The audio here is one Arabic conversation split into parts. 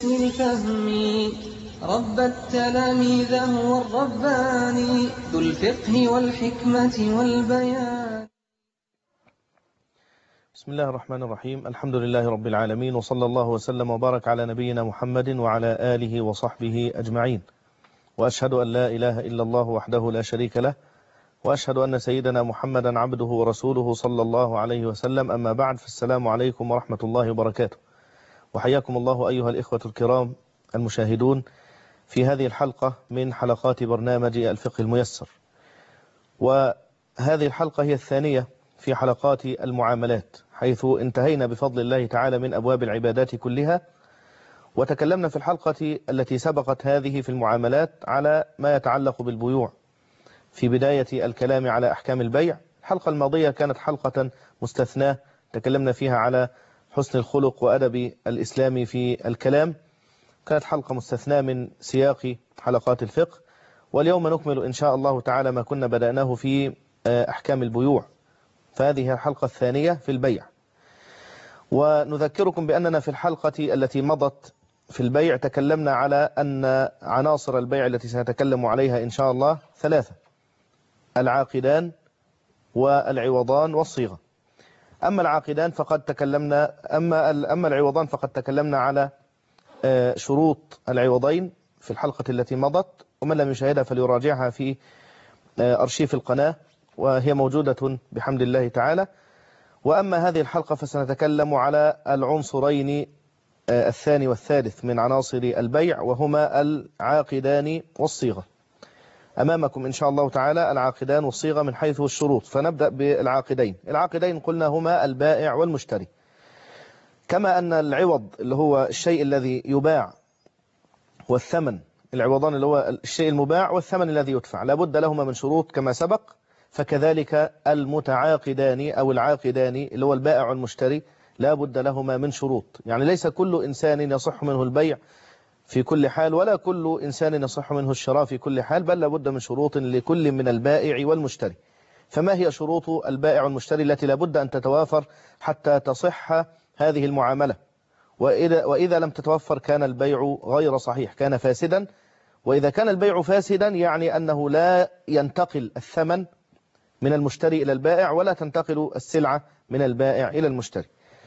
الفهم رب التلاميذ هو الرباني ذو الفقه والحكمة والبيان. بسم الله الرحمن الرحيم. الحمد لله رب العالمين، وصلى الله وسلم وبارك على نبينا محمد وعلى آله وصحبه أجمعين، وأشهد أن لا إله إلا الله وحده لا شريك له، وأشهد أن سيدنا محمدا عبده ورسوله صلى الله عليه وسلم. أما بعد، فالسلام عليكم ورحمة الله وبركاته، وحياكم الله أيها الإخوة الكرام المشاهدون في هذه الحلقة من حلقات برنامج الفقه الميسر. وهذه الحلقة هي الثانية في حلقات المعاملات، حيث انتهينا بفضل الله تعالى من أبواب العبادات كلها، وتكلمنا في الحلقة التي سبقت هذه في المعاملات على ما يتعلق بالبيوع في بداية الكلام على أحكام البيع. الحلقة الماضية كانت حلقة مستثناة تكلمنا فيها على حسن الخلق وأدب الإسلام في الكلام، كانت حلقة مستثناة من سياق حلقات الفقه. واليوم نكمل إن شاء الله تعالى ما كنا بدأناه في أحكام البيوع، فهذه الحلقة الثانية في البيع. ونذكركم بأننا في الحلقة التي مضت في البيع تكلمنا على أن عناصر البيع التي سنتكلم عليها إن شاء الله ثلاثة: العاقدان والعوضان والصيغة. أما العاقدان فقد تكلمنا أما العوضان فقد تكلمنا على شروط العوضين في الحلقة التي مضت، ومن لم يشاهدها فليراجعها في أرشيف القناة، وهي موجودة بحمد الله تعالى. وأما هذه الحلقة فسنتكلم على العنصرين الثاني والثالث من عناصر البيع، وهما العاقدان والصيغة. أمامكم إن شاء الله تعالى العاقدان والصيغة من حيث الشروط. فنبدأ بالعاقدين. العاقدين قلنا هما البائع والمشتري، كما أن العوض اللي هو الشيء الذي يباع والثمن، العوضان اللي هو الشيء المباع والثمن الذي يدفع، لابد لهما من شروط كما سبق. فكذلك المتعاقدان أو العاقدان اللي هو البائع والمشتري لابد لهما من شروط. يعني ليس كل إنسان يصح منه البيع في كل حال، ولا كل إنسان يصح منه الشراء في كل حال، بل لابد من شروط لكل من البائع والمشتري. فما هي شروط البائع والمشتري التي لابد أن تتوافر حتى تصح هذه المعاملة؟ وإذا لم تتوفر كان البيع غير صحيح، كان فاسدا. وإذا كان البيع فاسدا يعني أنه لا ينتقل الثمن من المشتري إلى البائع، ولا تنتقل السلعة من البائع إلى المشتري.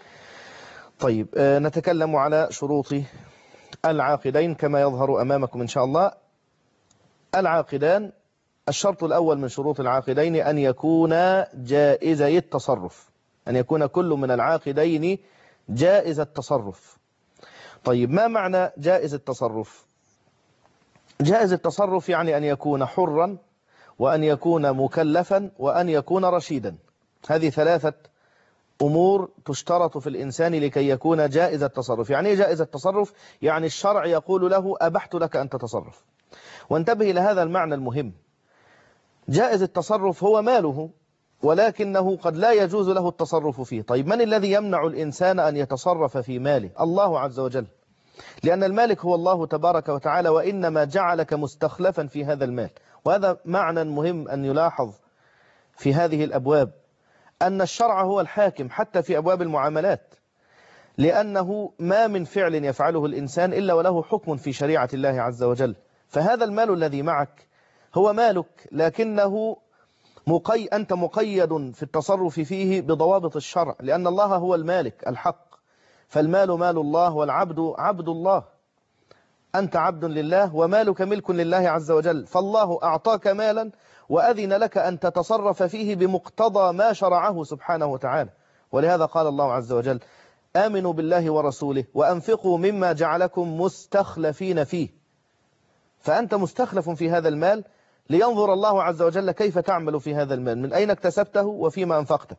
طيب، نتكلم على شروط العاقدين كما يظهر أمامكم إن شاء الله. العاقدان، الشرط الأول من شروط العاقدين أن يكونا جائزي التصرف، أن يكون كل من العاقدين جائز التصرف. طيب، ما معنى جائز التصرف؟ جائز التصرف يعني أن يكون حرا، وأن يكون مكلفا، وأن يكون رشيدا. هذه ثلاثة أمور تشترط في الإنسان لكي يكون جائز التصرف. يعني إيه جائز التصرف؟ يعني الشرع يقول له أبحت لك أن تتصرف. وانتبه إلى هذا المعنى المهم. جائز التصرف هو ماله، ولكنه قد لا يجوز له التصرف فيه. طيب، من الذي يمنع الإنسان أن يتصرف في ماله؟ الله عز وجل، لأن المالك هو الله تبارك وتعالى، وإنما جعلك مستخلفا في هذا المال. وهذا معنى مهم أن يلاحظ في هذه الأبواب، أن الشرع هو الحاكم حتى في أبواب المعاملات، لأنه ما من فعل يفعله الإنسان إلا وله حكم في شريعة الله عز وجل. فهذا المال الذي معك هو مالك، لكنه أنت مقيد في التصرف فيه بضوابط الشرع، لأن الله هو المالك الحق. فالمال مال الله، والعبد عبد الله. أنت عبد لله ومالك ملك لله عز وجل. فالله أعطاك مالا وأذن لك أن تتصرف فيه بمقتضى ما شرعه سبحانه وتعالى. ولهذا قال الله عز وجل: آمنوا بالله ورسوله وأنفقوا مما جعلكم مستخلفين فيه. فأنت مستخلف في هذا المال لينظر الله عز وجل كيف تعمل في هذا المال، من أين اكتسبته وفيما أنفقته.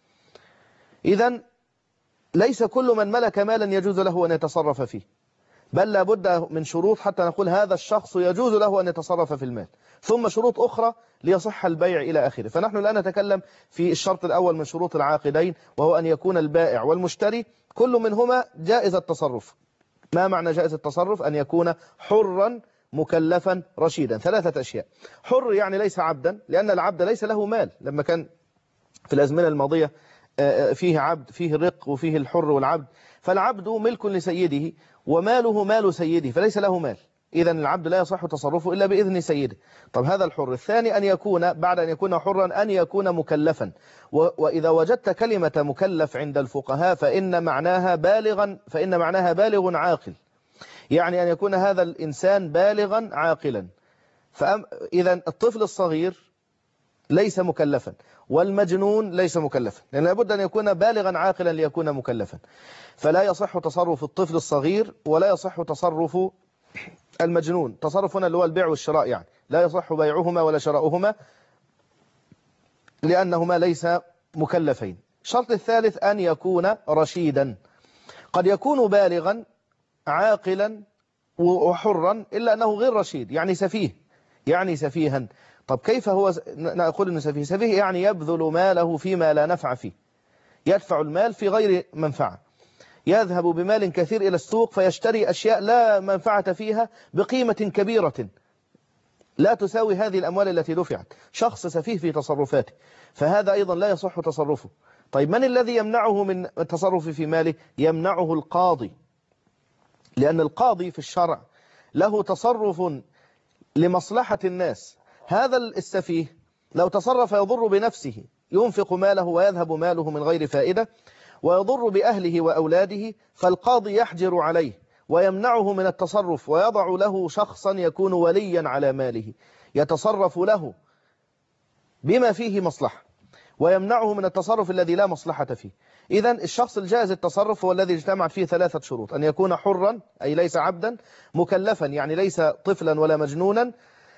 إذن ليس كل من ملك مالا يجوز له أن يتصرف فيه، بل لابد من شروط حتى نقول هذا الشخص يجوز له أن يتصرف في المال، ثم شروط أخرى ليصح البيع إلى آخره. فنحن الآن نتكلم في الشرط الأول من شروط العاقدين، وهو أن يكون البائع والمشتري كل منهما جائز التصرف. ما معنى جائز التصرف؟ أن يكون حرا مكلفا رشيدا. ثلاثة أشياء: حر يعني ليس عبدا، لأن العبد ليس له مال. لما كان في الأزمنة الماضية فيه عبد، فيه الرق وفيه الحر والعبد، فالعبد ملك لسيده وماله مال سيده فليس له مال، إذا العبد لا يصح تصرفه إلا بإذن سيده. طب هذا الحر. الثاني أن يكون بعد أن يكون حرا أن يكون مكلفا، وإذا وجدت كلمة مكلف عند الفقهاء فإن معناها بالغ عاقل، يعني أن يكون هذا الإنسان بالغا عاقلا. إذا الطفل الصغير ليس مكلفا والمجنون ليس مكلفا، لأن لابد أن يكون بالغا عاقلا ليكون مكلفا، فلا يصح تصرف الطفل الصغير ولا يصح تصرف المجنون. تصرف هنا اللي هو البيع والشراء، يعني لا يصح بيعهما ولا شراؤهما لأنهما ليس مكلفين. الشرط الثالث أن يكون رشيدا، قد يكون بالغا عاقلا وحرا إلا أنه غير رشيد، يعني سفيه، يعني سفيها. طب كيف هو نقول أنه سفيه؟ سفيه يعني يبذل ماله فيما لا نفع فيه، يدفع المال في غير منفعة، يذهب بمال كثير إلى السوق فيشتري أشياء لا منفعة فيها بقيمة كبيرة لا تساوي هذه الأموال التي دفعت. شخص سفيه في تصرفاته، فهذا أيضا لا يصح تصرفه. طيب من الذي يمنعه من التصرف في ماله؟ يمنعه القاضي، لأن القاضي في الشرع له تصرف لمصلحة الناس. هذا السفيه لو تصرف يضر بنفسه، ينفق ماله ويذهب ماله من غير فائدة ويضر بأهله وأولاده، فالقاضي يحجر عليه ويمنعه من التصرف ويضع له شخصا يكون وليا على ماله يتصرف له بما فيه مصلحة، ويمنعه من التصرف الذي لا مصلحة فيه. إذا الشخص الجائز التصرف هو الذي اجتمعت فيه ثلاثة شروط: أن يكون حرا أي ليس عبدا، مكلفا يعني ليس طفلا ولا مجنونا،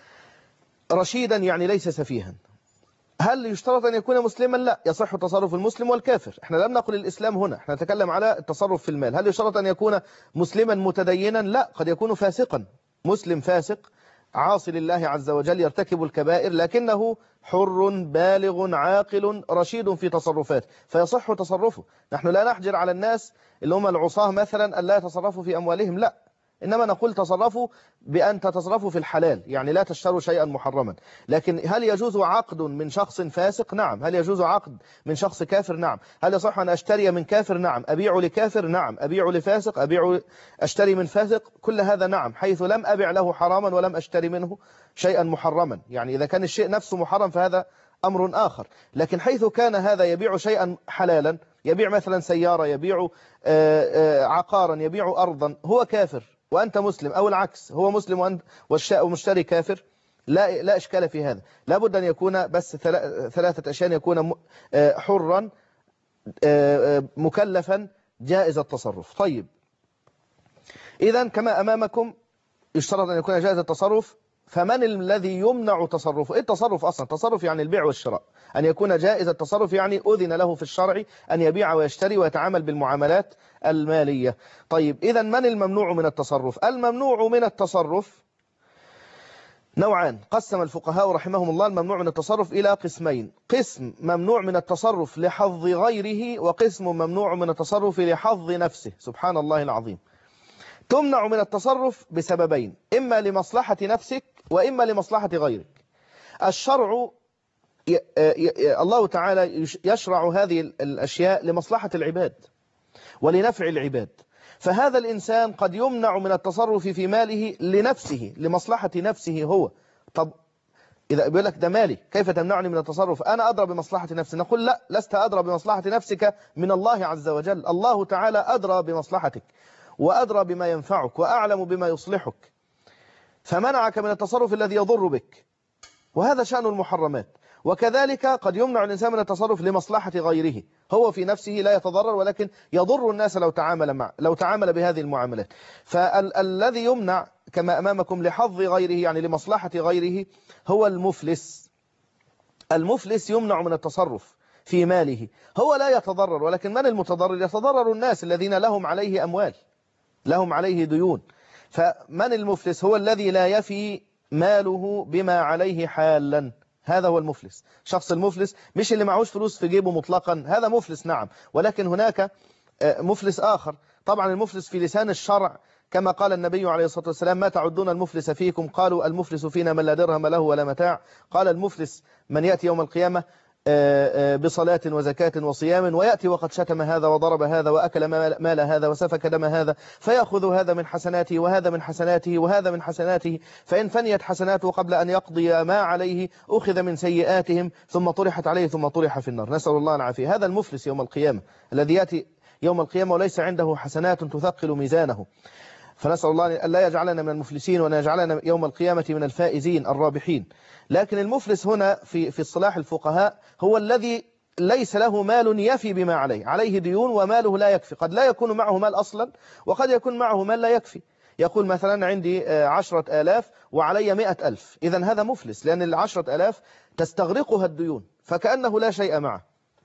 رشيدا يعني ليس سفيها. هل يشترط أن يكون مسلما؟ لا، يصح تصرف المسلم والكافر. احنا لم نقل الإسلام هنا، احنا نتكلم على التصرف في المال. هل يشترط أن يكون مسلما متدينا؟ لا، قد يكون فاسقا، مسلم فاسق عاصي لله عز وجل يرتكب الكبائر، لكنه حر بالغ عاقل رشيد في تصرفاته فيصح تصرفه. نحن لا نحجر على الناس اللي هم العصاه مثلا أن لا يتصرفوا في أموالهم، لا، إنما نقول تصرفوا بأن تتصرفوا في الحلال، يعني لا تشتروا شيئا محرما. لكن هل يجوز عقد من شخص فاسق؟ نعم. هل يجوز عقد من شخص كافر؟ نعم. هل يصح أن أشتري من كافر؟ نعم. أبيع لكافر؟ نعم. أبيع لفاسق؟ أشتري من فاسق؟ كل هذا نعم، حيث لم أبيع له حراما ولم أشتري منه شيئا محرما. يعني إذا كان الشيء نفسه محرم فهذا أمر آخر، لكن حيث كان هذا يبيع شيئا حلالا، يبيع مثلا سيارة، يبيع عقارا، يبيع أرضا، هو كافر وأنت مسلم، أو العكس، هو مسلم وأنت والمشتري كافر، لا إشكال في هذا. لابد أن يكون بس ثلاثة أشياء: يكون حرا مكلفا جائز التصرف. طيب، إذا كما أمامكم يشترط أن يكون جائز التصرف. فمن الذي يمنع تصرفه؟ إيه التصرف أصلا؟ التصرف يعني البيع والشراء. أن يكون جائز التصرف يعني أذن له في الشرع أن يبيع ويشتري ويتعامل بالمعاملات المالية. طيب، إذا من الممنوع من التصرف؟ الممنوع من التصرف نوعان. قسم الفقهاء رحمهم الله الممنوع من التصرف إلى قسمين: قسم ممنوع من التصرف لحظ غيره، وقسم ممنوع من التصرف لحظ نفسه. سبحان الله العظيم. تمنع من التصرف بسببين: إما لمصلحة نفسك وإما لمصلحة غيرك. الشرع الله تعالى يشرع هذه الأشياء لمصلحة العباد ولنفع العباد، فهذا الإنسان قد يمنع من التصرف في ماله لنفسه، لمصلحة نفسه هو. طب إذا بيقول لك ده مالي، كيف تمنعني من التصرف؟ أنا أدرى بمصلحة نفسي. نقول لا، لست أدرى بمصلحة نفسك من الله عز وجل. الله تعالى أدرى بمصلحتك وأدرى بما ينفعك وأعلم بما يصلحك، فمنعك من التصرف الذي يضر بك، وهذا شأن المحرمات. وكذلك قد يمنع الإنسان من التصرف لمصلحة غيره، هو في نفسه لا يتضرر ولكن يضر الناس لو تعامل بهذه المعاملات. فالذي يمنع كما أمامكم لحظ غيره يعني لمصلحة غيره هو المفلس. المفلس يمنع من التصرف في ماله، هو لا يتضرر، ولكن من المتضرر؟ يتضرر الناس الذين لهم عليه أموال، لهم عليه ديون. فمن المفلس؟ هو الذي لا يفي ماله بما عليه حالا، هذا هو المفلس. شخص المفلس مش اللي معهوش فلوس في جيبه مطلقا، هذا مفلس نعم، ولكن هناك مفلس آخر. طبعا المفلس في لسان الشرع كما قال النبي عليه الصلاة والسلام: ما تعدون المفلس فيكم؟ قالوا المفلس فينا من لا درهم له ولا متاع. قال المفلس من يأتي يوم القيامة بصلاة وزكاة وصيام، ويأتي وقد شتم هذا وضرب هذا وأكل مال هذا وسفك دم هذا، فيأخذ هذا من حسناته وهذا من حسناته وهذا من حسناته، فإن فنيت حسناته قبل أن يقضي ما عليه أخذ من سيئاتهم ثم طرحت عليه ثم طرح في النار. نسأل الله العافية. هذا المفلس يوم القيامة الذي يأتي يوم القيامة وليس عنده حسنات تثقل ميزانه. فنسأل الله أن لا يجعلنا من المفلسين وأن يجعلنا يوم القيامة من الفائزين الرابحين. لكن المفلس هنا في اصطلاح الفقهاء هو الذي ليس له مال يفي بما عليه ديون وماله لا يكفي. قد لا يكون معه مال أصلا وقد يكون معه مال لا يكفي. يقول مثلا عندي 10,000 وعلي 100,000، إذن هذا مفلس، لأن 10,000 تستغرقها الديون فكأنه لا شيء معه.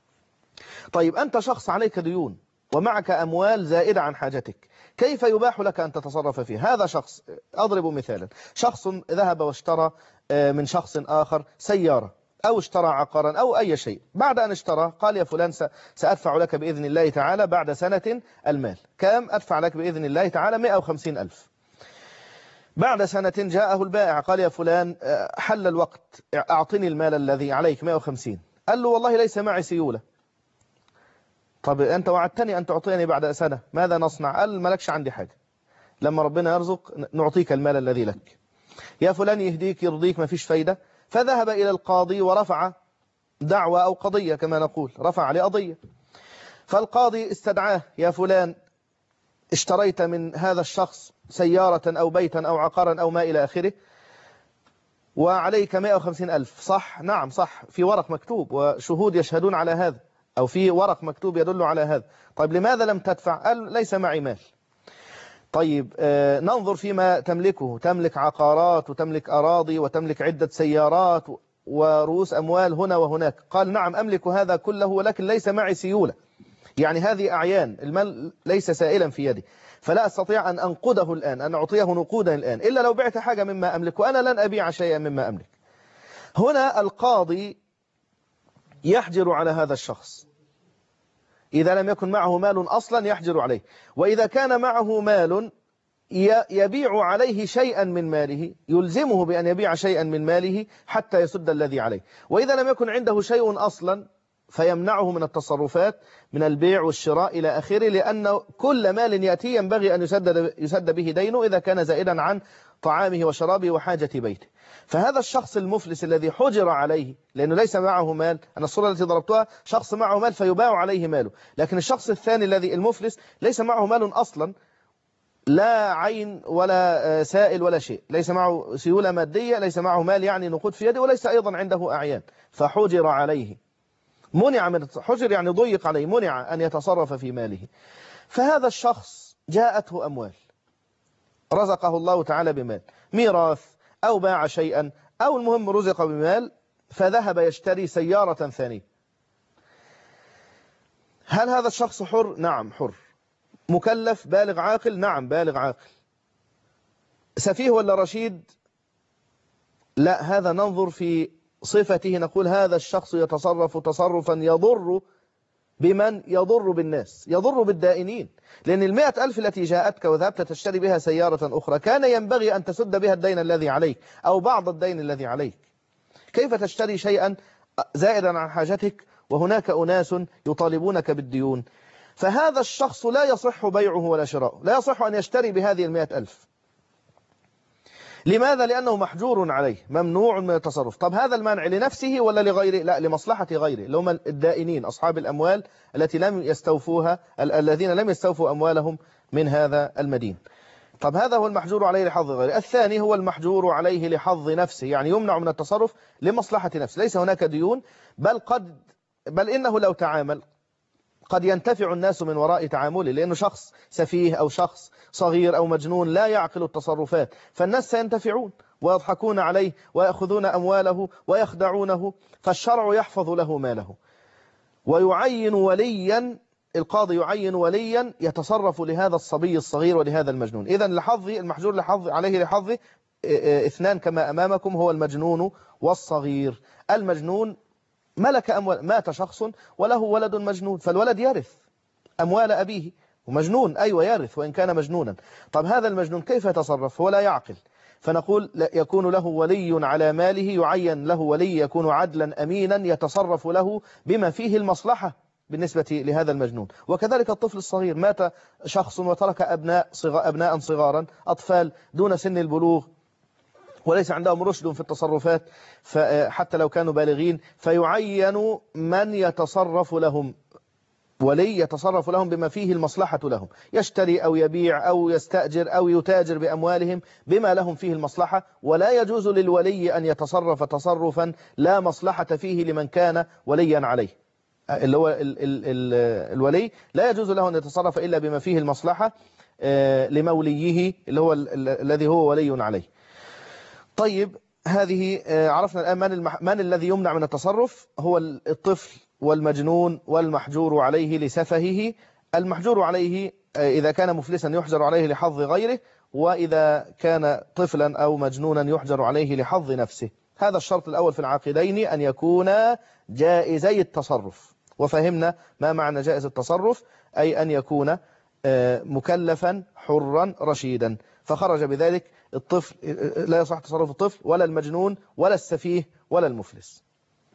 طيب أنت شخص عليك ديون ومعك أموال زائدة عن حاجتك، كيف يباح لك أن تتصرف فيه؟ هذا شخص، أضرب مثالا، شخص ذهب واشترى من شخص آخر سيارة أو اشترى عقارا أو أي شيء. بعد أن اشترى قال يا فلان سأدفع لك بإذن الله تعالى بعد سنة المال. كم أدفع لك بإذن الله تعالى؟ 150,000. بعد سنة جاءه البائع قال يا فلان حل الوقت، أعطني المال الذي عليك 150. قال له والله ليس معي سيولة. طب أنت وعدتني أن تعطيني بعد سنة، ماذا نصنع؟ قال مالكش عندي حاجة، لما ربنا يرزق نعطيك المال الذي لك. يا فلان يهديك يرضيك، ما فيش فايدة. فذهب إلى القاضي ورفع دعوة أو قضية كما نقول، رفع عليه قضية. فالقاضي استدعاه، يا فلان اشتريت من هذا الشخص سيارة أو بيتا أو عقارا أو ما إلى آخره وعليك 150,000، صح؟ نعم صح، في ورق مكتوب وشهود يشهدون على هذا، أو في ورق مكتوب يدل على هذا. طيب لماذا لم تدفع؟ قال ليس معي مال. طيب ننظر فيما تملكه، تملك عقارات وتملك أراضي وتملك عدة سيارات ورؤوس أموال هنا وهناك. قال نعم أملك هذا كله ولكن ليس معي سيولة، يعني هذه أعيان، المال ليس سائلا في يدي، فلا أستطيع أن أنقده الآن، أن أعطيه نقودا الآن، إلا لو بعت حاجة مما أملك، وأنا لن أبيع شيئا مما أملك. هنا القاضي يحجر على هذا الشخص، إذا لم يكن معه مال أصلا يحجر عليه، وإذا كان معه مال يبيع عليه شيئا من ماله، يلزمه بأن يبيع شيئا من ماله حتى يسد الذي عليه. وإذا لم يكن عنده شيء أصلا فيمنعه من التصرفات من البيع والشراء إلى آخره، لأن كل مال يأتي ينبغي أن يسد به دينه إذا كان زائدا عن طعامه وشرابه وحاجة بيته. فهذا الشخص المفلس الذي حجر عليه لأنه ليس معه مال، أنا الصورة التي ضربتها شخص معه مال فيباع عليه ماله، لكن الشخص الثاني الذي المفلس ليس معه مال أصلا، لا عين ولا سائل ولا شيء، ليس معه سيولة مادية، ليس معه مال يعني نقود في يده، وليس أيضا عنده أعيان، فحجر عليه، منع من حجر يعني ضيق عليه، منع أن يتصرف في ماله. فهذا الشخص جاءته أموال، رزقه الله تعالى بمال، ميراث أو باع شيئا أو المهم رزق بمال، فذهب يشتري سيارة ثانية. هل هذا الشخص حر؟ نعم حر. مكلف بالغ عاقل؟ نعم بالغ عاقل. سفيه ولا رشيد؟ لا، هذا ننظر في صفته، نقول هذا الشخص يتصرف تصرفا يضر بمن؟ يضر بالناس، يضر بالدائنين، لأن 100,000 التي جاءتك وذهبت تشتري بها سيارة أخرى كان ينبغي أن تسد بها الدين الذي عليك أو بعض الدين الذي عليك. كيف تشتري شيئا زائدا عن حاجتك وهناك أناس يطالبونك بالديون؟ فهذا الشخص لا يصح بيعه ولا شراؤه، لا يصح أن يشتري بهذه 100,000. لماذا؟ لأنه محجور عليه، ممنوع من التصرف. طب هذا المنع لنفسه ولا لغيره؟ لا، لمصلحة غيره، اللي هم الدائنين أصحاب الأموال التي لم يستوفوها، الذين لم يستوفوا أموالهم من هذا المدين. طب هذا هو المحجور عليه لحظ غيره. الثاني هو المحجور عليه لحظ نفسه، يعني يمنع من التصرف لمصلحة نفسه، ليس هناك ديون، بل إنه لو تعامل قد ينتفع الناس من وراء تعامله، لأنه شخص سفيه أو شخص صغير أو مجنون لا يعقل التصرفات، فالناس سينتفعون ويضحكون عليه ويأخذون أمواله ويخدعونه، فالشرع يحفظ له ماله ويعين وليا، القاضي يعين وليا يتصرف لهذا الصبي الصغير ولهذا المجنون. إذن لحظي المحجور عليه لحظي اثنان كما أمامكم، هو المجنون والصغير. المجنون ملك أموال، مات شخص وله ولد مجنون، فالولد يرث أموال أبيه، ومجنون أيوة يرث وإن كان مجنونا. طب هذا المجنون كيف يتصرف؟ هو لا يعقل، فنقول يكون له ولي على ماله، يعين له ولي يكون عدلا أمينا يتصرف له بما فيه المصلحة بالنسبة لهذا المجنون. وكذلك الطفل الصغير، مات شخص وترك أبناء صغارا، أطفال دون سن البلوغ وليس عندهم رشد في التصرفات حتى لو كانوا بالغين، فيعين من يتصرف لهم، ولي يتصرف لهم بما فيه المصلحة لهم، يشتري أو يبيع أو يستأجر أو يتاجر بأموالهم بما لهم فيه المصلحة. ولا يجوز للولي أن يتصرف تصرفا لا مصلحة فيه لمن كان وليا عليه. اللي هو الولي لا يجوز له أن يتصرف إلا بما فيه المصلحة لموليه اللي هو الذي هو ولي عليه. طيب، هذه عرفنا الآن من الذي يمنع من التصرف. هو الطفل والمجنون والمحجور عليه لسفهه. المحجور عليه إذا كان مفلسا يحجر عليه لحظ غيره، وإذا كان طفلا أو مجنونا يحجر عليه لحظ نفسه. هذا الشرط الأول في العاقدين، أن يكونا جائزي التصرف. وفهمنا ما معنى جائز التصرف، أي أن يكون مكلفا حرا رشيدا. فخرج بذلك الطفل، لا يصح تصرف الطفل ولا المجنون ولا السفيه ولا المفلس.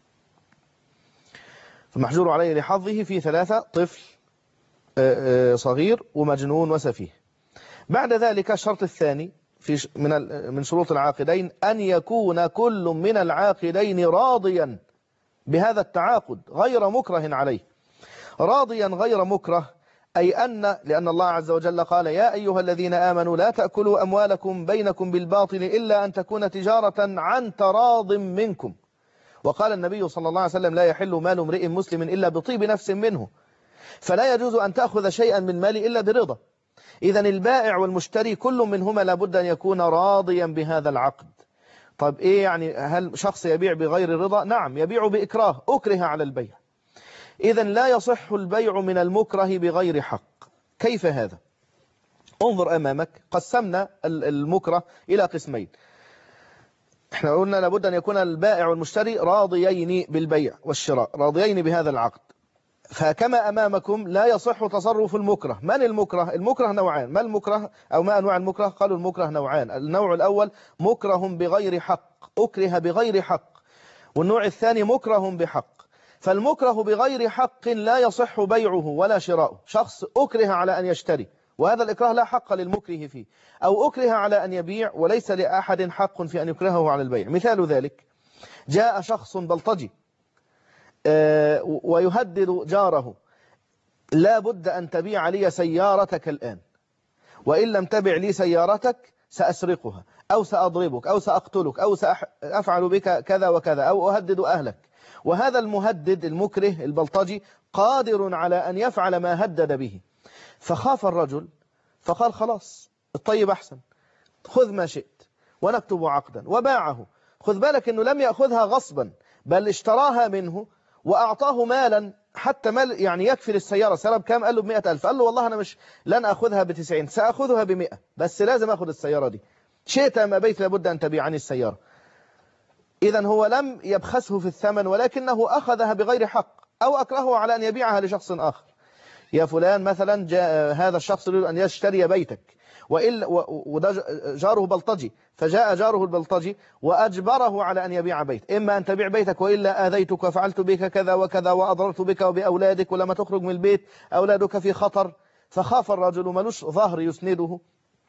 فالمحجور عليه لحظه في ثلاثة: طفل صغير ومجنون وسفيه. بعد ذلك الشرط الثاني من شروط العاقدين، أن يكون كل من العاقدين راضيا بهذا التعاقد غير مكره عليه. راضيا غير مكره، أي لأن الله عز وجل قال: يا أيها الذين آمنوا لا تأكلوا أموالكم بينكم بالباطل إلا أن تكون تجارة عن تراض منكم. وقال النبي صلى الله عليه وسلم: لا يحل مال امرئ مسلم إلا بطيب نفس منه. فلا يجوز أن تأخذ شيئا من مالي إلا برضا. إذن البائع والمشتري كل منهما لابد أن يكون راضيا بهذا العقد. طب إيه يعني؟ هل شخص يبيع بغير رضا؟ نعم، يبيع بإكراه، أكره على البيع. إذن لا يصح البيع من المكره بغير حق. كيف هذا؟ انظر أمامك، قسمنا المكره إلى قسمين. احنا قلنا لابد أن يكون البائع والمشتري راضيين بالبيع والشراء، راضيين بهذا العقد. فكما أمامكم لا يصح تصرف المكره. من المكره؟ المكره نوعان. ما المكره أو ما أنواع المكره؟ قالوا المكره نوعان. النوع الأول مكره بغير حق، أكره بغير حق. والنوع الثاني مكره بحق. فالمكره بغير حق لا يصح بيعه ولا شراؤه. شخص أكره على أن يشتري، وهذا الإكراه لا حق للمكره فيه، أو أكره على أن يبيع وليس لأحد حق في أن يكرهه على البيع. مثال ذلك: جاء شخص بلطجي ويهدد جاره: لا بد أن تبيع لي سيارتك الآن، وإن لم تبع لي سيارتك سأسرقها أو سأضربك أو سأقتلك أو سأفعل بك كذا وكذا أو أهدد أهلك. وهذا المهدد المكره البلطجي قادر على أن يفعل ما هدد به. فخاف الرجل فقال: خلاص، الطيب أحسن، خذ ما شئت، ونكتب عقدا، وباعه. خذ بالك أنه لم يأخذها غصبا، بل اشتراها منه وأعطاه مالا، حتى مال يعني يكفي للسيارة. سلب كام؟ قال له ب100,000. قال له: والله أنا لن أخذها ب90، سأخذها ب100، بس لازم أخذ السيارة دي، شئت أم أبيت لابد أن تبيعني السيارة. إذن هو لم يبخسه في الثمن، ولكنه أخذها بغير حق، أو أكرهه على أن يبيعها لشخص آخر. يا فلان مثلا، جاء هذا الشخص يريد أن يشتري بيتك، وده جاره بلطجي، فجاء جاره البلطجي وأجبره على أن يبيع بيت: إما أن تبيع بيتك وإلا آذيتك وفعلت بك كذا وكذا وأضررت بك وبأولادك، ولما تخرج من البيت أولادك في خطر. فخاف الرجل، ملوش ظهر يسنده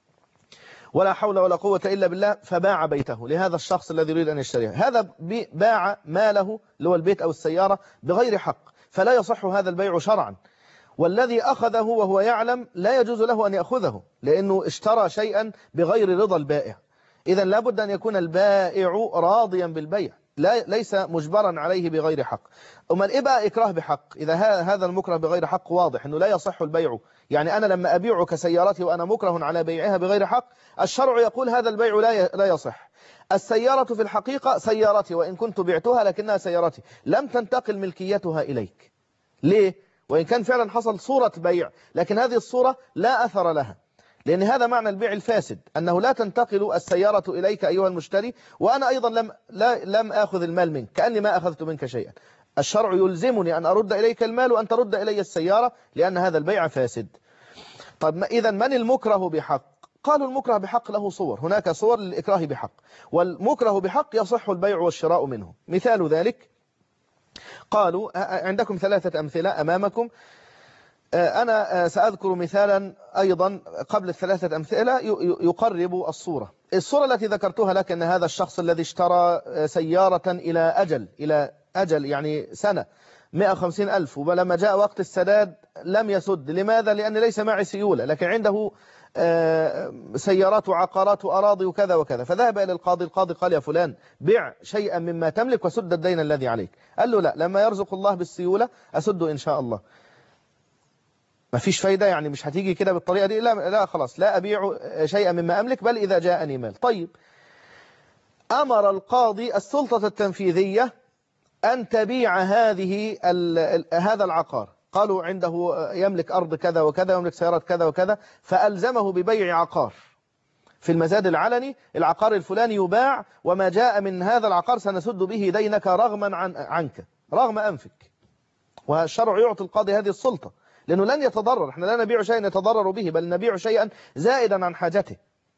ولا حول ولا قوة إلا بالله، فباع بيته لهذا الشخص الذي يريد أن يشتريه. هذا باع ماله اللي هو البيت أو السيارة بغير حق، فلا يصح هذا البيع شرعا. والذي أخذه وهو يعلم لا يجوز له أن يأخذه، لأنه اشترى شيئا بغير رضا البائع. إذن لابد أن يكون البائع راضيا بالبيع، ليس مجبرا عليه بغير حق. أمال إيه بقى إكراه بحق؟ إذا هذا المكره بغير حق واضح أنه لا يصح البيع. يعني أنا لما أبيعك سيارتي وأنا مكره على بيعها بغير حق، الشرع يقول هذا البيع لا يصح. السيارة في الحقيقة سيارتي، وإن كنت بعتها لكنها سيارتي، لم تنتقل ملكيتها إليك. ليه؟ وإن كان فعلا حصل صورة بيع، لكن هذه الصورة لا أثر لها، لأن هذا معنى البيع الفاسد، أنه لا تنتقل السيارة إليك أيها المشتري، وأنا أيضا لم أخذ المال منك، كأني ما أخذت منك شيئا. الشرع يلزمني أن أرد إليك المال وأن ترد إلي السيارة، لأن هذا البيع فاسد. طب إذا من المكره بحق؟ قالوا المكره بحق له صور، هناك صور للإكراه بحق، والمكره بحق يصح البيع والشراء منه. مثال ذلك قالوا عندكم 3 أمثلة أمامكم، أنا سأذكر مثالا أيضا قبل ال3 أمثلة يقرب الصورة. الصورة التي ذكرتها لك أن هذا الشخص الذي اشترى سيارة إلى أجل يعني سنة 150,000، ولما جاء وقت السداد لم يسد. لماذا؟ لأن ليس معي سيولة، لكن عنده سيارات وعقارات وأراضي وكذا وكذا، فذهب إلى القاضي. القاضي قال يا فلان بع شيئا مما تملك وسد الدين الذي عليك. قال له لا، لما يرزق الله بالسيولة أسد إن شاء الله. ما فيش فايدة يعني، مش هتيجي كده بالطريقة دي. لا خلاص، لا أبيع شيئا مما أملك، بل إذا جاءني مال. طيب، أمر القاضي السلطة التنفيذية أن تبيع هذا العقار. قالوا عنده يملك أرض كذا وكذا، يملك سيارات كذا وكذا، فألزمه ببيع عقار في المزاد العلني. العقار الفلاني يباع، وما جاء من هذا العقار سنسد به دينك رغما عنك، رغم أنفك. والشرع يعطي القاضي هذه السلطة، لأنه لن يتضرر. احنا لا نبيع شيئا يتضرر به، بل نبيع شيئا زائدا عن حاجته.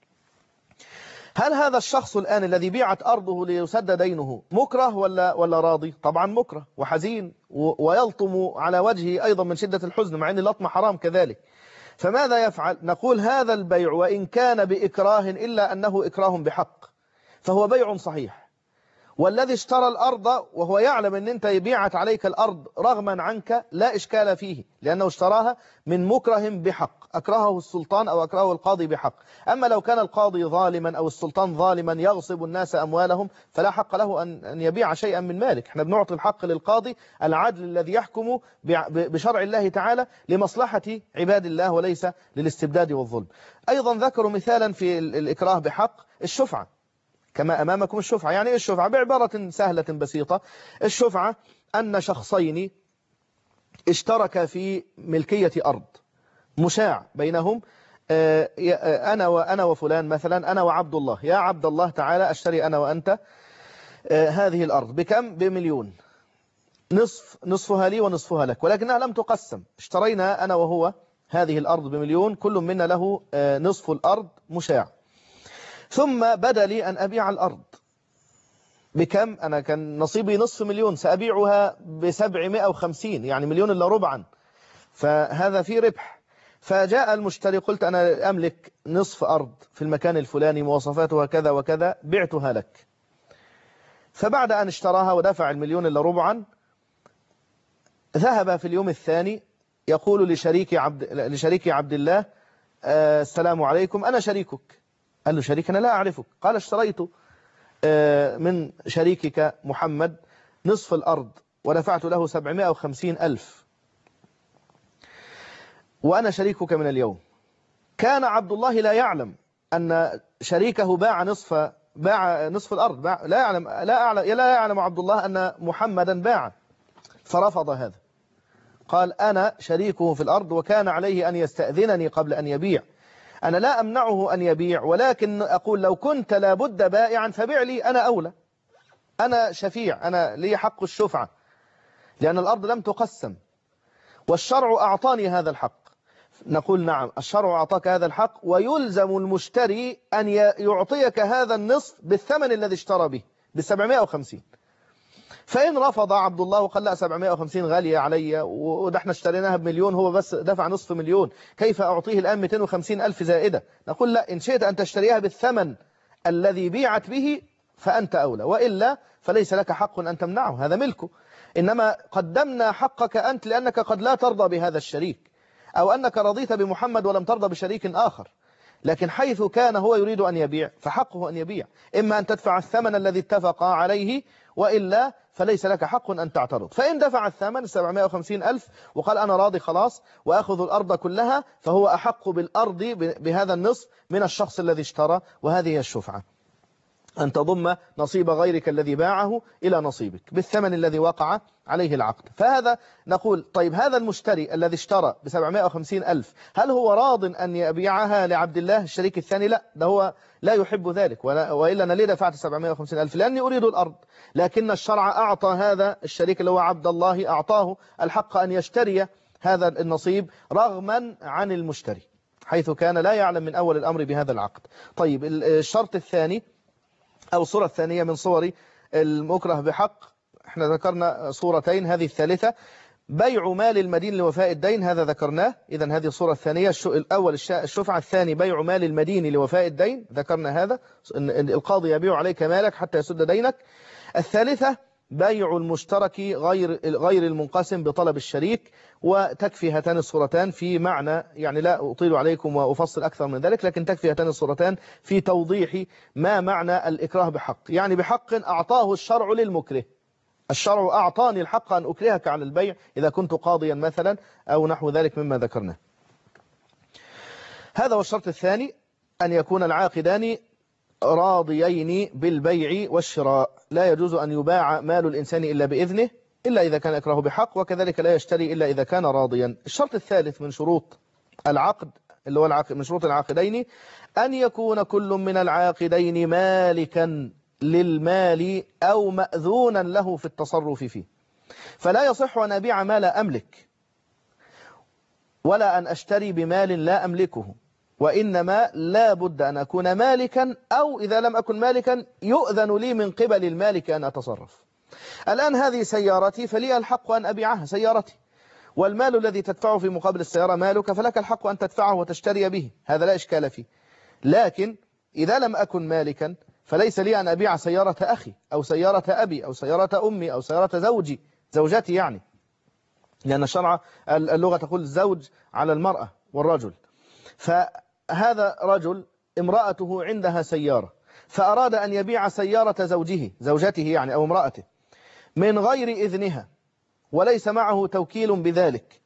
هل هذا الشخص الآن الذي بيعت أرضه ليسد دينه مكره ولا راضي؟ طبعا مكره وحزين، ويلطم على وجهه أيضا من شدة الحزن، مع أن اللطم حرام كذلك. فماذا يفعل؟ نقول هذا البيع وإن كان بإكراه إلا أنه إكراه بحق، فهو بيع صحيح. والذي اشترى الأرض وهو يعلم أن أنت بيعت عليك الأرض رغما عنك لا إشكال فيه، لأنه اشتراها من مكره بحق، أكرهه السلطان أو أكرهه القاضي بحق. أما لو كان القاضي ظالما أو السلطان ظالما يغصب الناس أموالهم، فلا حق له أن يبيع شيئا من مالك. احنا بنعطي الحق للقاضي، العدل الذي يحكم بشرع الله تعالى لمصلحة عباد الله وليس للاستبداد والظلم. أيضا ذكروا مثالا في الإكراه بحق الشفعة، كما أمامكم الشفعة. يعني إيه الشفعة؟ بعبارة سهلة بسيطة، الشفعة أن شخصين اشتركا في ملكية أرض مشاع بينهم. أنا وفلان مثلا، أنا وعبد الله. يا عبد الله تعالى أشتري أنا وأنت هذه الأرض بكم؟ ب1,000,000، نصفها لي ونصفها لك، ولكنها لم تقسم. اشترينا أنا وهو هذه الأرض ب1,000,000، كل منا له نصف الأرض مشاع. ثم بدا لي أن أبيع الأرض بكم؟ أنا كان نصيبي نصف مليون، سأبيعها ب750، يعني 1,000,000 إلا ربعا، فهذا فيه ربح. فجاء المشتري، قلت أنا أملك نصف أرض في المكان الفلاني، مواصفاتها كذا وكذا، بعتها لك. فبعد أن اشتراها ودفع 1,000,000 إلا ربعا، ذهب في اليوم الثاني يقول لشريكي عبد الله السلام عليكم، أنا شريكك. قال له شريك؟ أنا لا أعرفك. قال اشتريت من شريكك محمد نصف الأرض ودفعت له 750,000، وأنا شريكك من اليوم. كان عبد الله لا يعلم أن شريكه باع نصف الأرض، لا يعلم عبد الله أن محمدا باع، فرفض هذا. قال أنا شريكه في الأرض، وكان عليه أن يستأذنني قبل أن يبيع. أنا لا أمنعه أن يبيع، ولكن أقول لو كنت لابد بائعا فبيع لي، أنا أولى، أنا شفيع، أنا لي حق الشفعة، لأن الأرض لم تقسم والشرع أعطاني هذا الحق. نقول نعم، الشرع أعطاك هذا الحق، ويلزم المشتري أن يعطيك هذا النصف بالثمن الذي اشترى به ب750. فإن رفض عبد الله وقال لا 750 غالية علي، وده احنا اشتريناها ب1,000,000، هو بس دفع نصف مليون، كيف أعطيه الآن 250,000 زائدة؟ نقول لا، إن شئت أن تشتريها بالثمن الذي بيعت به فأنت أولى، وإلا فليس لك حق أن تمنعه، هذا ملكه. إنما قدمنا حقك أنت لأنك قد لا ترضى بهذا الشريك، أو أنك رضيت بمحمد ولم ترضى بشريك آخر. لكن حيث كان هو يريد أن يبيع فحقه أن يبيع، إما أن تدفع الثمن الذي اتفق عليه، وإلا فليس لك حق أن تعترض. فإن دفع الثمن 750,000 وقال أنا راضي خلاص وأخذ الأرض كلها، فهو أحق بالأرض بهذا النصف من الشخص الذي اشترى. وهذه هي الشفعة، أن تضم نصيب غيرك الذي باعه إلى نصيبك بالثمن الذي وقع عليه العقد. فهذا نقول طيب، هذا المشتري الذي اشترى ب750,000 هل هو راض أن يبيعها لعبد الله الشريك الثاني؟ لا، ده هو لا يحب ذلك، وإلا أنا ليه دفعت 750,000؟ لأني أريد الأرض. لكن الشرع أعطى هذا الشريك اللي هو عبد الله، أعطاه الحق أن يشتري هذا النصيب رغما عن المشتري. حيث كان لا يعلم من أول الأمر بهذا العقد. طيب الشرط الثاني أو الصورة الثانية من صور المكره بحق، احنا ذكرنا صورتين، هذه الثالثة بيع مال المدين لوفاء الدين، هذا ذكرناه. إذن هذه الصورة الثانية. الأول الشفعة، الثاني بيع مال المدين لوفاء الدين، ذكرنا هذا، القاضي يبيع عليك مالك حتى يسد دينك. الثالثة بيع المشترك غير المنقسم بطلب الشريك. وتكفي هاتان الصورتان في معنى، يعني لا أطيل عليكم وأفصل أكثر من ذلك، لكن تكفي هاتان الصورتان في توضيح ما معنى الإكراه بحق. يعني بحق أعطاه الشرع للمكره، الشرع أعطاني الحق أن أكرهك على البيع إذا كنت قاضيا مثلا أو نحو ذلك مما ذكرناه. هذا هو الشرط الثاني، أن يكون العاقدان راضيين بالبيع والشراء. لا يجوز أن يباع مال الإنسان إلا بإذنه، إلا إذا كان إكراه بحق، وكذلك لا يشتري إلا إذا كان راضيا. الشرط الثالث من شروط العقد، اللي هو من شروط العاقدين، أن يكون كل من العاقدين مالكا للمال أو مأذونا له في التصرف فيه. فلا يصح أن أبيع ما لا أملك، ولا أن أشتري بمال لا أملكه، وإنما لا بد أن أكون مالكا، أو إذا لم أكن مالكا يؤذن لي من قبل المالك أن أتصرف. الآن هذه سيارتي، فلي الحق أن أبيعها، سيارتي، والمال الذي تدفعه في مقابل السيارة مالك، فلك الحق أن تدفعه وتشتري به، هذا لا إشكال فيه. لكن إذا لم أكن مالكا فليس لي أن أبيع سيارة أخي أو سيارة أبي أو سيارة أمي أو سيارة زوجتي، يعني لأن الشرع اللغة تقول الزوج على المرأة والرجل. فهذا رجل امرأته عندها سيارة، فأراد أن يبيع سيارة زوجته يعني أو امرأته من غير إذنها، وليس معه توكيل بذلك.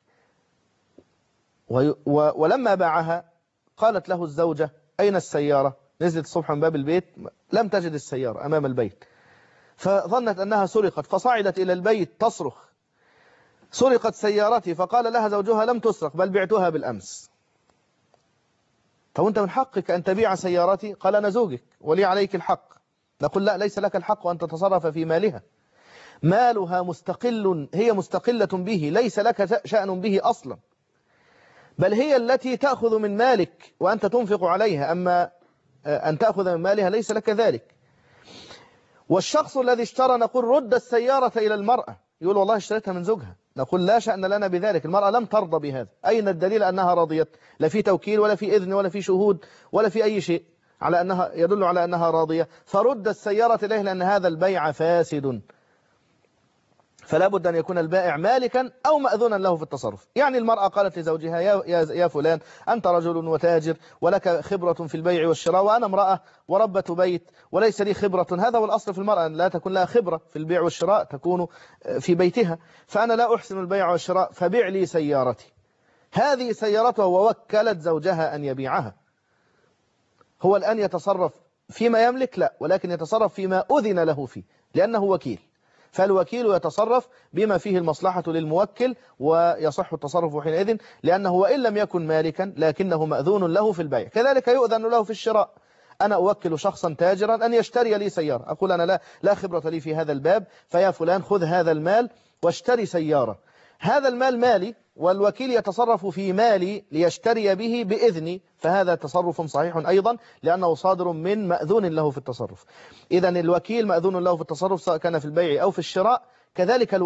ولما باعها قالت له الزوجة: أين السيارة؟ نزلت الصبح من باب البيت لم تجد السيارة أمام البيت، فظنت أنها سرقت، فصعدت إلى البيت تصرخ: سرقت سيارتي. فقال لها زوجها: لم تسرق، بل بعتها بالأمس. فأنت من حقك أن تبيع سيارتي. قال: أنا زوجك ولي عليك الحق. نقول: لا، ليس لك الحق أن تتصرف في مالها، مالها مستقل، هي مستقلة به، ليس لك شأن به أصلا، بل هي التي تأخذ من مالك وأنت تنفق عليها، أما أن تأخذ من مالها ليس لك ذلك. والشخص الذي اشترى نقول: رد السيارة إلى المرأة. يقول: والله اشتريتها من زوجها. نقول: لا شأن لنا بذلك، المرأة لم ترضى بهذا. أين الدليل أنها رضيت؟ لا في توكيل ولا في إذن ولا في شهود ولا في أي شيء على أنها يدل على أنها راضية. فرد السيارة إليه، لأن هذا البيع فاسد. فلا بد أن يكون البائع مالكا أو مأذونا له في التصرف. يعني المرأة قالت لزوجها: يا فلان، أنت رجل وتاجر ولك خبرة في البيع والشراء، وأنا امرأة وربة بيت وليس لي خبرة. هذا هو الأصل في المرأة، أن لا تكون لها خبرة في البيع والشراء، تكون في بيتها. فأنا لا أحسن البيع والشراء، فبيع لي سيارتي. هذه سيارته، ووكلت زوجها أن يبيعها. هو الآن يتصرف فيما يملك؟ لا، ولكن يتصرف فيما أذن له فيه، لأنه وكيل. فالوكيل يتصرف بما فيه المصلحة للموكل، ويصح التصرف حينئذ، لأنه وإن لم يكن مالكا لكنه مأذون له في البيع. كذلك يؤذن له في الشراء. أنا أوكل شخصا تاجرا أن يشتري لي سيارة، أقول: أنا لا خبرة لي في هذا الباب، فيا فلان خذ هذا المال واشتري سيارة. هذا المال مالي، والوكيل يتصرف في مالي ليشتري به بإذني، فهذا تصرف صحيح أيضا، لأنه صادر من مأذون له في التصرف. إذن الوكيل مأذون له في التصرف، سواء كان في البيع أو في الشراء. كذلك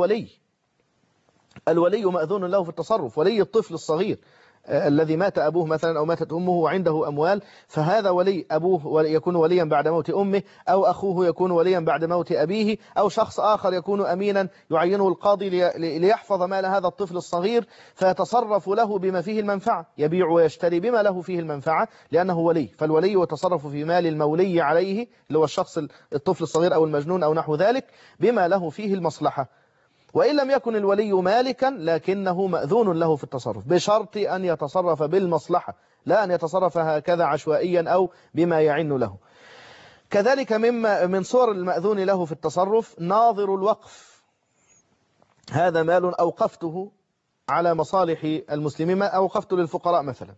الولي مأذون له في التصرف. ولي الطفل الصغير الذي مات أبوه مثلا أو ماتت أمه وعنده أموال، فهذا ولي. أبوه يكون وليا بعد موت أمه، أو أخوه يكون وليا بعد موت أبيه، أو شخص آخر يكون أمينا يعينه القاضي ليحفظ مال هذا الطفل الصغير، فيتصرف له بما فيه المنفعة، يبيع ويشتري بما له فيه المنفعة، لأنه ولي. فالولي يتصرف في مال المولي عليه، اللي هو الشخص الطفل الصغير أو المجنون أو نحو ذلك، بما له فيه المصلحة. وإن لم يكن الولي مالكا لكنه مأذون له في التصرف، بشرط أن يتصرف بالمصلحة، لا أن يتصرف هكذا عشوائيا أو بما يعن له. كذلك من صور المأذون له في التصرف ناظر الوقف. هذا مال أوقفته على مصالح المسلمين، ما أوقفته للفقراء مثلا،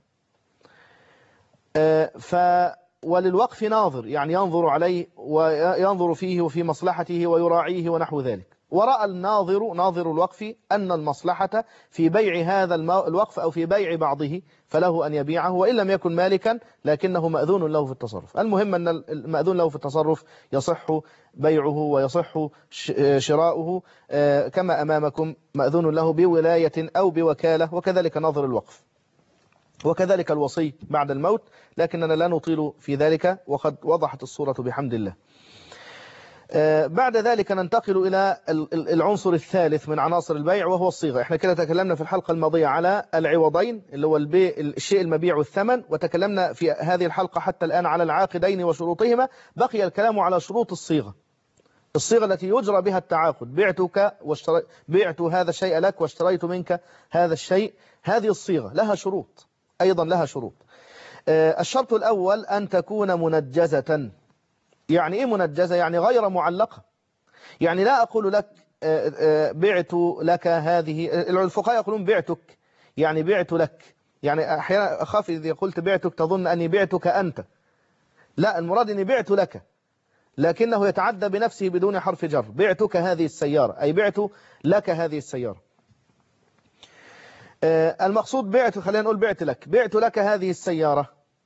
وللوقف ناظر، يعني ينظر عليه وينظر فيه وفي مصلحته ويراعيه ونحو ذلك. ورأى ناظر الوقف أن المصلحة في بيع هذا الوقف أو في بيع بعضه، فله أن يبيعه وإن لم يكن مالكا لكنه مأذون له في التصرف. المهم أن المأذون له في التصرف يصح بيعه ويصح شراؤه كما أمامكم، مأذون له بولاية أو بوكالة، وكذلك ناظر الوقف، وكذلك الوصي بعد الموت، لكننا لا نطيل في ذلك وقد وضحت الصورة بحمد الله. بعد ذلك ننتقل إلى العنصر الثالث من عناصر البيع وهو الصيغة. احنا كده تكلمنا في الحلقة الماضية على العوضين اللي هو الشيء المبيع والثمن، وتكلمنا في هذه الحلقة حتى الآن على العاقدين وشروطهما. بقي الكلام على شروط الصيغة، الصيغة التي يجرى بها التعاقد. بعت هذا الشيء لك واشتريت منك هذا الشيء. هذه الصيغة لها شروط، أيضا لها شروط. الشرط الأول أن تكون منجزة. يعني إيه منجزة؟ يعني غير معلقة. يعني لا أقول لك بعت لك هذه، الفقهاء يقولون بعتك، يعني بعت لك، يعني أحيانا أخاف إذا قلت بعتك تظن أني بعتك أنت، لا، المراد أني بعت لك، لكنه يتعدى بنفسه بدون حرف جر. بعتك هذه السيارة أي بعت لك هذه السيارة. المقصود بعت، خلينا نقول بعت لك هذه السيارة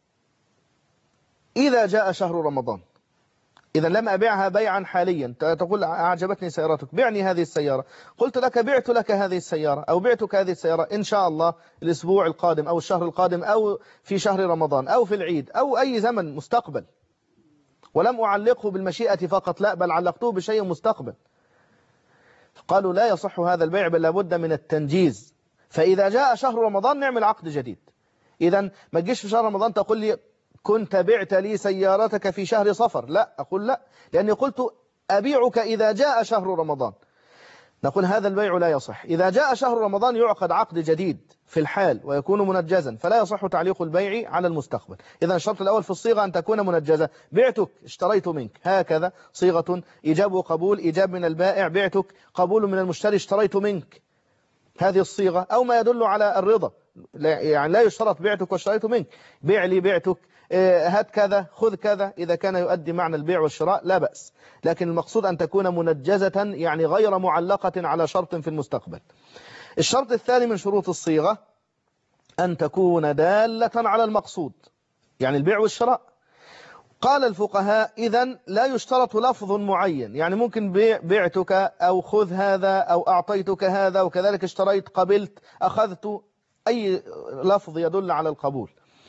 إذا جاء شهر رمضان. إذا لم أبيعها بيعا حاليا، تقول أعجبتني سيارتك بعني هذه السيارة، قلت لك بعت لك هذه السيارة أو بعتك هذه السيارة إن شاء الله الأسبوع القادم أو الشهر القادم أو في شهر رمضان أو في العيد أو أي زمن مستقبل، ولم أعلقه بالمشيئة فقط، لا، بل علقته بشيء مستقبل. قالوا لا يصح هذا البيع بل لابد من التنجيز. فإذا جاء شهر رمضان نعمل عقد جديد. إذا ما تجيش في شهر رمضان تقول لي كنت بعت لي سيارتك في شهر صفر، لا، أقول لا، لأني قلت أبيعك إذا جاء شهر رمضان. نقول هذا البيع لا يصح. إذا جاء شهر رمضان يعقد عقد جديد في الحال ويكون منجزا، فلا يصح تعليق البيع على المستقبل. إذا الشرط الأول في الصيغة أن تكون منجزة. بعتك اشتريت منك، هكذا صيغة إيجاب وقبول، إيجاب من البائع، بعتك قبول من المشتري اشتريت منك، هذه الصيغة. أو ما يدل على الرضا، يعني لا يشترط بعتك واشتريت منك، بيع لي بعتك، هات كذا خذ كذا، إذا كان يؤدي معنى البيع والشراء لا بأس، لكن المقصود أن تكون منجزة يعني غير معلقة على شرط في المستقبل. الشرط الثاني من شروط الصيغة أن تكون دالة على المقصود، يعني البيع والشراء. قال الفقهاء إذن لا يشترط لفظ معين، يعني ممكن بعتك أو خذ هذا أو أعطيتك هذا، وكذلك اشتريت قبلت أخذت، أي لفظ يدل على القبول.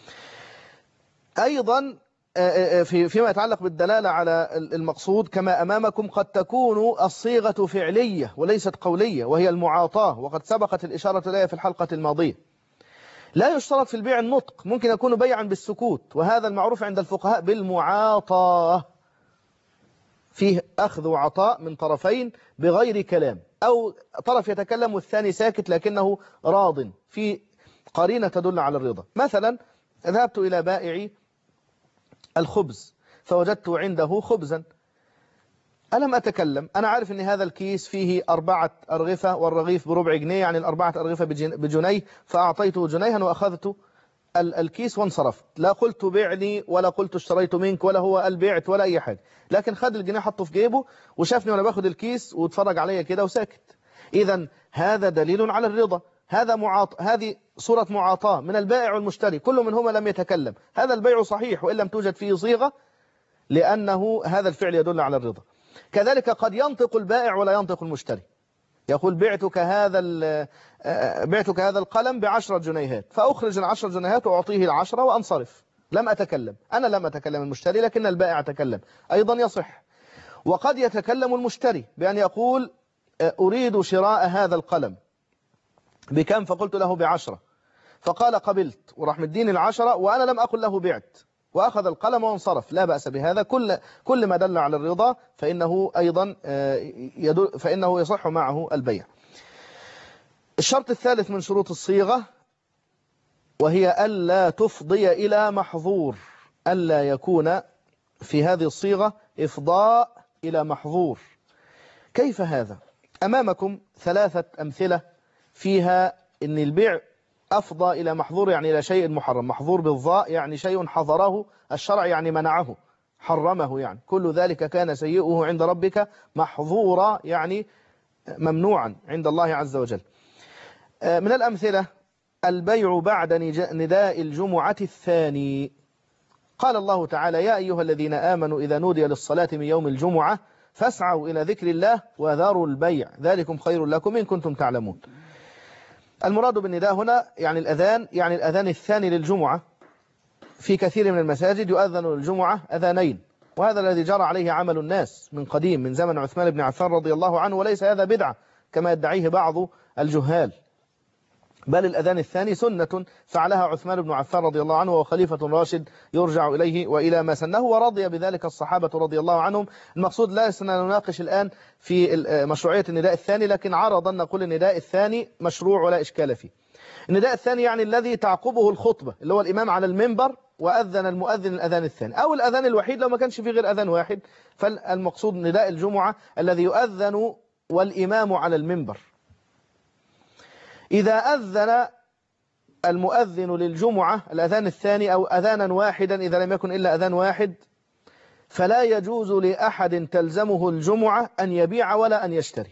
أيضا فيما يتعلق بالدلالة على المقصود كما أمامكم قد تكون الصيغة فعلية وليست قولية، وهي المعاطاة، وقد سبقت الإشارة إليها في الحلقة الماضية. لا يشترط في البيع النطق، ممكن يكون بيعا بالسكوت، وهذا المعروف عند الفقهاء بالمعاطاة، فيه أخذ وعطاء من طرفين بغير كلام، أو طرف يتكلم والثاني ساكت لكنه راض، في قرينة تدل على الرضا. مثلا ذهبت إلى بائع الخبز فوجدت عنده خبزا، ألم أتكلم، أنا عارف أن هذا الكيس فيه 4 أرغفة والرغيف بربع جنيه، يعني 4 أرغفة بجنيه، فأعطيته جنيها وأخذت الكيس وانصرفت، لا قلت بعني ولا قلت اشتريت منك ولا هو قال بعت ولا أي حاجة، لكن خد الجنيه حطه في جيبه وشافني وأنا باخد الكيس واتفرج عليا كده وساكت. إذا هذا دليل على الرضا، هذه صورة معاطاة من البائع والمشتري، كل منهما لم يتكلم، هذا البيع صحيح وإن لم توجد فيه صيغة، لأنه هذا الفعل يدل على الرضا. كذلك قد ينطق البائع ولا ينطق المشتري، يقول بعتك هذا القلم ب10 جنيهات، فأخرج 10 جنيهات وأعطيه 10 وأنصرف، لم أتكلم، أنا لم أتكلم المشتري لكن البائع تكلم، أيضا يصح. وقد يتكلم المشتري بأن يقول أريد شراء هذا القلم بكم، فقلت له ب10، فقال قبلت وراح مديني 10 وأنا لم أقل له بعت، وأخذ القلم وانصرف، لا بأس بهذا، كل ما دل على الرضا فإنه أيضا فإنه يصح معه البيع. الشرط الثالث من شروط الصيغة وهي ألا تفضي إلى محظور، ألا يكون في هذه الصيغة إفضاء إلى محظور. كيف هذا؟ أمامكم 3 أمثلة فيها إن البيع أفضى إلى محظور، يعني إلى شيء محرم. محظور بالضاء يعني شيء حظره الشرع، يعني منعه حرمه، يعني كل ذلك كان سيئه عند ربك محظورا، يعني ممنوعا عند الله عز وجل. من الأمثلة البيع بعد نداء الجمعة الثاني. قال الله تعالى: يا أيها الذين آمنوا إذا نودي للصلاة من يوم الجمعة فاسعوا إلى ذكر الله وذروا البيع ذلكم خير لكم إن كنتم تعلمون. المراد بالنداء هنا يعني الأذان، يعني الأذان الثاني للجمعة. في كثير من المساجد يؤذن للجمعة أذانين، وهذا الذي جرى عليه عمل الناس من قديم من زمن عثمان بن عفان رضي الله عنه، وليس هذا بدعة كما يدعيه بعض الجهال، بل الأذان الثاني سنة فعلها عثمان بن عفان رضي الله عنه، وخليفة راشد يرجع إليه وإلى ما سنه، ورضي بذلك الصحابة رضي الله عنهم. المقصود لا نناقش الآن في مشروعية النداء الثاني، لكن عرضا نقول النداء الثاني مشروع ولا إشكال فيه. النداء الثاني يعني الذي تعقبه الخطبة، اللي هو الإمام على المنبر وأذن المؤذن الأذان الثاني، أو الأذان الوحيد لو ما كانش فيه غير أذان واحد، فالمقصود نداء الجمعة الذي يؤذن والإمام على المنبر. إذا أذن المؤذن للجمعة الأذان الثاني أو أذانا واحدا إذا لم يكن إلا أذان واحد، فلا يجوز لأحد تلزمه الجمعة أن يبيع ولا أن يشتري.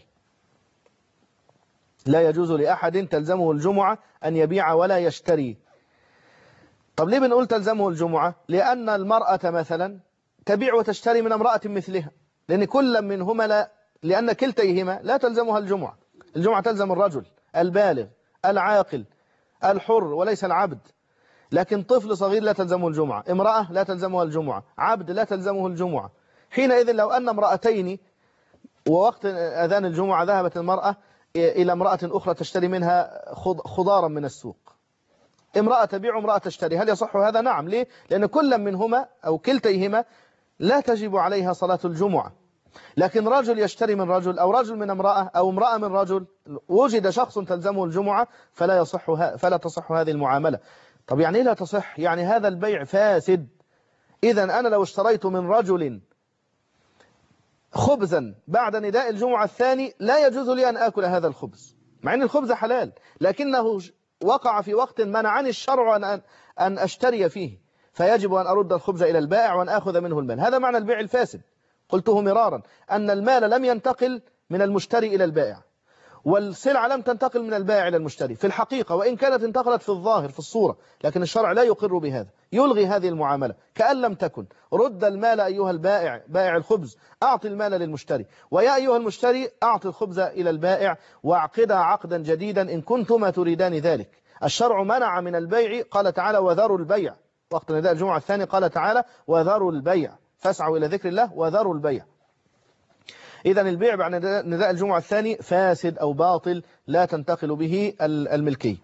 لا يجوز لأحد تلزمه الجمعة أن يبيع ولا يشتري. طب ليه بنقول تلزمه الجمعة؟ لأن المرأة مثلا تبيع وتشتري من امرأة مثلها، لأن كل منهما لأن كلتيهما لا تلزمها الجمعة. الجمعة تلزم الرجل البالغ العاقل الحر وليس العبد، لكن طفل صغير لا تلزمه الجمعة، امرأة لا تلزمها الجمعة، عبد لا تلزمه الجمعة. حينئذ لو أن امرأتين ووقت أذان الجمعة ذهبت المرأة إلى امرأة أخرى تشتري منها خضارا من السوق، امرأة تبيع امرأة تشتري، هل يصح هذا؟ نعم. ليه؟ لأن كل منهما أو كلتيهما لا تجب عليها صلاة الجمعة. لكن رجل يشتري من رجل أو رجل من امرأة أو امرأة من رجل، وجد شخص تلزمه الجمعة فلا تصح هذه المعاملة. طب يعني إيه لا تصح؟ يعني هذا البيع فاسد. إذا أنا لو اشتريت من رجل خبزا بعد نداء الجمعة الثاني لا يجوز لي أن آكل هذا الخبز، مع أن الخبز حلال، لكنه وقع في وقت منعني الشرع أن أشتري فيه، فيجب أن أرد الخبز إلى البائع وأن أخذ منه المال. هذا معنى البيع الفاسد. قلته مرارا أن المال لم ينتقل من المشتري إلى البائع، والسلعة لم تنتقل من البائع إلى المشتري في الحقيقة، وإن كانت انتقلت في الظاهر في الصورة، لكن الشرع لا يقر بهذا، يلغي هذه المعاملة كأن لم تكن. رد المال أيها البائع، بائع الخبز، أعطي المال للمشتري، ويا أيها المشتري أعطي الخبز إلى البائع واعقدا عقدا جديدا إن كنتما تريدان ذلك. الشرع منع من البيع، قال تعالى: وذروا البيع. وقت نداء الجمعة الثاني قال تعالى: وذروا البيع، فاسعوا إلى ذكر الله وذروا البيع. إذا البيع بعد نداء الجمعة الثاني فاسد أو باطل لا تنتقل به الملكية،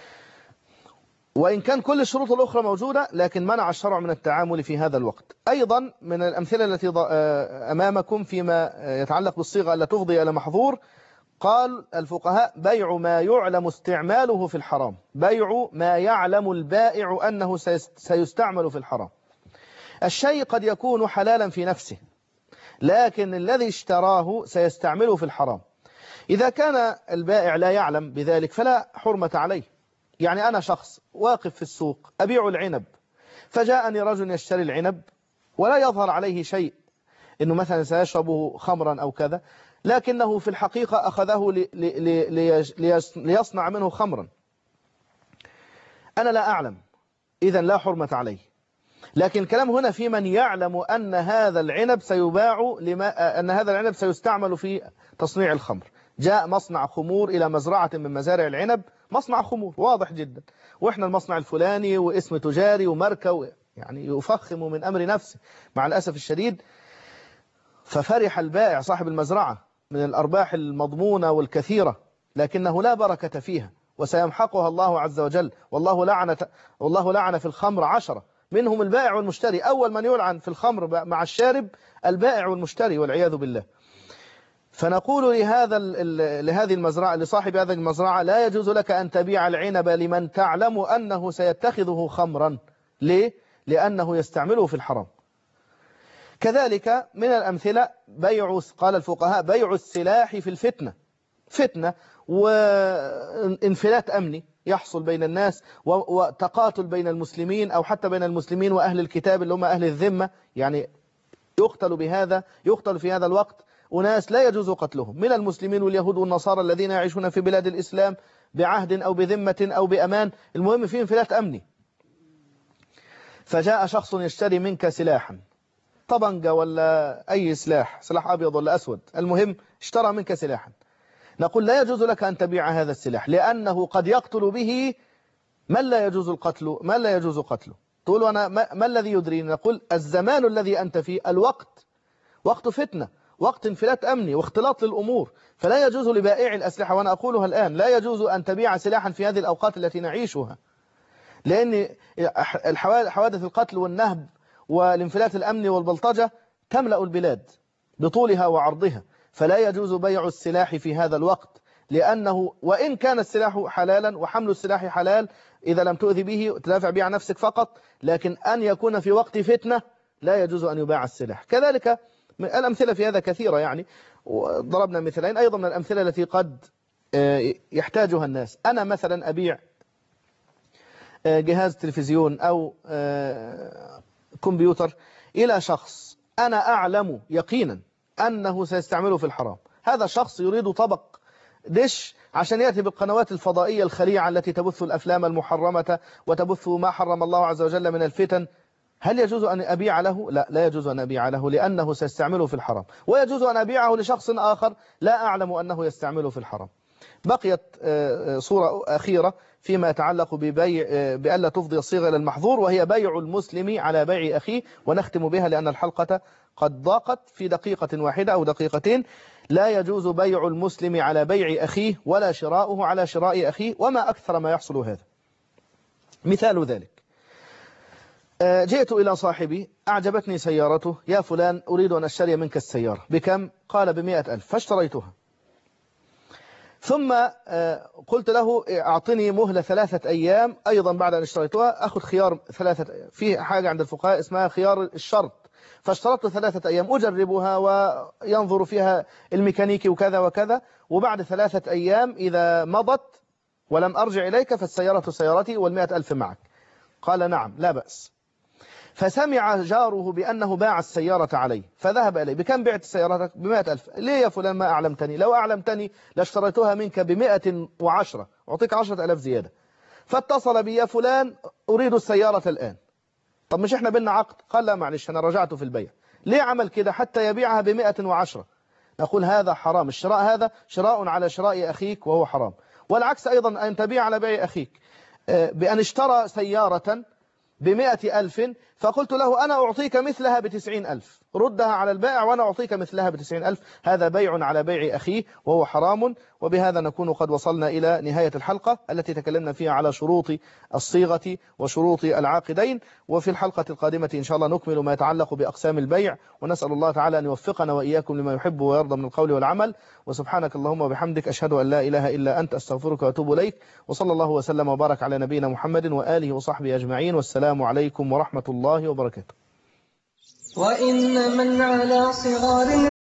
وإن كان كل الشروط الأخرى موجودة، لكن منع الشرع من التعامل في هذا الوقت. أيضا من الأمثلة التي أمامكم فيما يتعلق بالصيغة التي تفضي إلى محظور، قال الفقهاء: بيع ما يعلم استعماله في الحرام، بيع ما يعلم البائع أنه سيستعمل في الحرام. الشيء قد يكون حلالا في نفسه، لكن الذي اشتراه سيستعمله في الحرام. إذا كان البائع لا يعلم بذلك فلا حرمة عليه. يعني أنا شخص واقف في السوق أبيع العنب، فجاءني رجل يشتري العنب ولا يظهر عليه شيء إنه مثلا سيشربه خمرا أو كذا، لكنه في الحقيقة أخذه ليصنع منه خمرا. أنا لا أعلم، إذن لا حرمة عليه. لكن الكلام هنا في من يعلم أن هذا العنب سيباع أن هذا العنب سيستعمل في تصنيع الخمر. جاء مصنع خمور إلى مزرعة من مزارع العنب، مصنع خمور واضح جدا، وإحنا المصنع الفلاني واسم تجاري وماركة، يعني يفخم من أمر نفسه مع الأسف الشديد. ففرح البائع صاحب المزرعة من الأرباح المضمونة والكثيرة، لكنه لا بركة فيها وسيمحقها الله عز وجل. والله لعن في الخمر 10 منهم البائع والمشتري. أول من يلعن في الخمر مع الشارب البائع والمشتري والعياذ بالله. فنقول لهذه المزرعة، لصاحب هذه المزرعة: لا يجوز لك أن تبيع العنب لمن تعلم أنه سيتخذه خمرا. ليه؟ لأنه يستعمله في الحرام. كذلك من الأمثلة قال الفقهاء: بيع السلاح في الفتنة، فتنة وانفلات أمني يحصل بين الناس وتقاتل بين المسلمين أو حتى بين المسلمين وأهل الكتاب اللي هم أهل الذمة، يعني يقتل في هذا الوقت أناس لا يجوز قتلهم من المسلمين واليهود والنصارى الذين يعيشون في بلاد الإسلام بعهد أو بذمة أو بأمان، المهم في انفلات أمني. فجاء شخص يشتري منك سلاحا، طبنجة ولا أي سلاح أبيض ولا أسود، المهم اشترى منك سلاحا. نقول لا يجوز لك أن تبيع هذا السلاح، لأنه قد يقتل به من لا يجوز قتله. تقول أنا ما الذي يدريني؟ نقول الزمان الذي أنت فيه الوقت وقت فتنة، وقت انفلات أمني واختلاط للأمور، فلا يجوز لبائع الأسلحة، وأنا أقولها الآن، لا يجوز أن تبيع سلاحا في هذه الأوقات التي نعيشها، لأن حوادث القتل والنهب والانفلات الأمني والبلطجة تملأ البلاد بطولها وعرضها، فلا يجوز بيع السلاح في هذا الوقت، لأنه وإن كان السلاح حلالا وحمل السلاح حلال إذا لم تؤذي به تدافع به عن نفسك فقط، لكن أن يكون في وقت فتنة لا يجوز أن يباع السلاح. كذلك الأمثلة في هذا كثيرة يعني، وضربنا مثلين أيضا من الأمثلة التي قد يحتاجها الناس. أنا مثلا أبيع جهاز تلفزيون أو كمبيوتر إلى شخص أنا أعلم يقينا أنه سيستعمله في الحرام. هذا الشخص يريد طبق دش عشان يأتي بالقنوات الفضائية الخليعة التي تبث الأفلام المحرمة وتبث ما حرم الله عز وجل من الفتن. هل يجوز أن أبيع له؟ لا يجوز أن أبيع له، لأنه سيستعمله في الحرام. ويجوز أن أبيعه لشخص آخر لا أعلم أنه يستعمله في الحرام. بقيت صورة أخيرة فيما يتعلق بألا تفضي الصيغة إلى المحظور، وهي بيع المسلم على بيع أخيه، ونختم بها لأن الحلقة قد ضاقت في دقيقة واحدة أو دقيقتين. لا يجوز بيع المسلم على بيع أخيه ولا شراؤه على شراء أخيه، وما أكثر ما يحصل هذا. مثال ذلك: جئت إلى صاحبي، أعجبتني سيارته، يا فلان أريد أن أشتري منك السيارة، بكم؟ قال ب100,000، فاشتريتها. ثم قلت له أعطني مهلة 3 أيام أيضا بعد أن اشتريتها، أخذ خيار 3 أيام، في حاجة عند الفقهاء اسمها خيار الشرط، فاشترطت 3 أيام أجربها وينظر فيها الميكانيكي وكذا وكذا، وبعد 3 أيام إذا مضت ولم أرجع إليك فالسيارة سيارتي وال100,000 معك. قال نعم لا بأس. فسمع جاره بأنه باع السيارة عليه، فذهب إليه، بكم بعت سيارتك؟ ب100,000. ليه يا فلان ما أعلمتني؟ لو أعلمتني لاشتريتها منك ب110، أعطيك 10,000 زيادة. فاتصل بي: يا فلان أريد السيارة الآن. طب مش إحنا بينا عقد؟ قال لا معلش أنا رجعت في البيع. ليه عمل كده؟ حتى يبيعها ب110. نقول هذا حرام، الشراء هذا شراء على شراء أخيك وهو حرام. والعكس أيضا، أن تبيع على بيع أخيك، بأن اشترى سيارة ب100,000 فقلت له أنا أعطيك مثلها ب90,000، ردها على البائع وأنا أعطيك مثلها ب90,000، هذا بيع على بيع أخيه وهو حرام. وبهذا نكون قد وصلنا إلى نهاية الحلقة التي تكلمنا فيها على شروط الصيغة وشروط العاقدين، وفي الحلقة القادمة إن شاء الله نكمل ما يتعلق بأقسام البيع، ونسأل الله تعالى أن يوفقنا وإياكم لما يحب ويرضى من القول والعمل. وسبحانك اللهم وبحمدك، أشهد أن لا إله إلا أنت، أستغفرك وأتوب إليك، وصلى الله وسلم وبارك على نبينا محمد وآله وصحبه أجمعين، والسلام عليكم ورحمة الله وبركاته. وإن من على صغار